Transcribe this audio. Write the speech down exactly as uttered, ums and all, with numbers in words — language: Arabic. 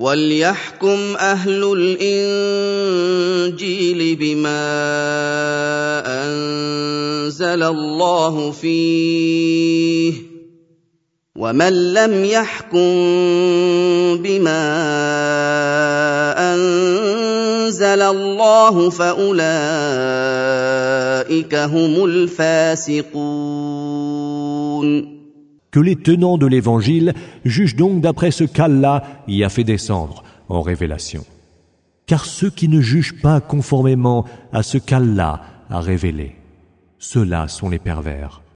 وَلْيَحْكُمْ أَهْلُ الْإِنجِيلِ بِمَا أَنزَلَ اللَّهُ فِيهِ ۚ وَمَن لَّمْ يَحْكُم بِمَا أَنزَلَ اللَّهُ فَأُولَٰئِكَ هُمُ الْفَاسِقُونَ. Que les tenants de l'Évangile jugent donc d'après ce qu'Allah y a fait descendre en révélation. Car ceux qui ne jugent pas conformément à ce qu'Allah a révélé, ceux-là sont les pervers.